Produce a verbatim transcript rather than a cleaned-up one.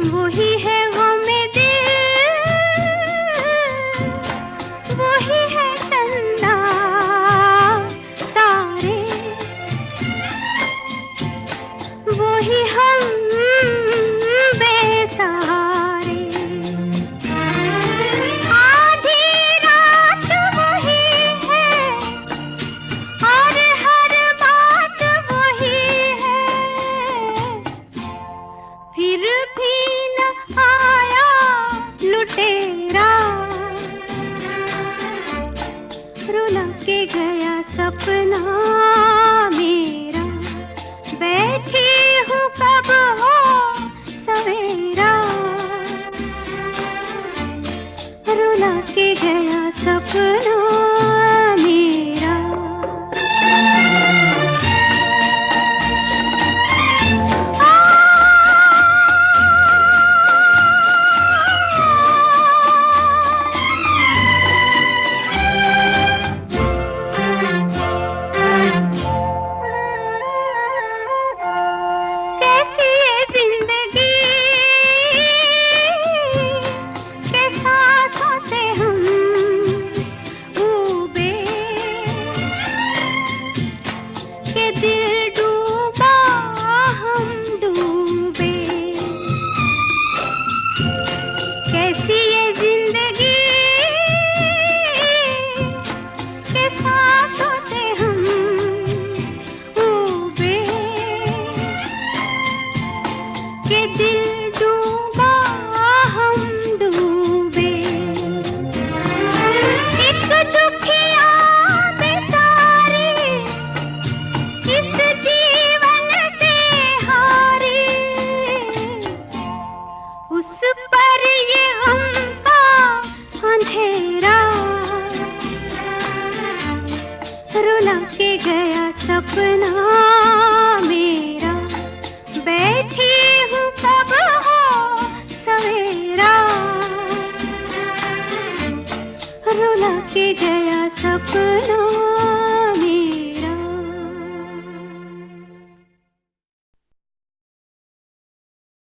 वही है गम दिल, वही है चंदा तारे, वही हम बेसहारे। आधी रात वही है और हर बात वही है, फिर भी न आया लुटेरा, रुला के गया सपना मेरा। बैठी हूँ कब हो सवेरा, रुला के गया सपना मेरा। कैसी ये जिंदगी के सांसों से हम डूबे, के दिल डूबा हम डूबे। कैसी ये जिंदगी के सांसों से हम डूबे, के दिल डूबा हम डूबे। एक दुखिया बेचारी इस जीवन से हारी, उस पर ये गम का अंधेरा, रुला के गया सपना मेरा। बैठी हूँ कब हो सवेरा, रुला के गया सपना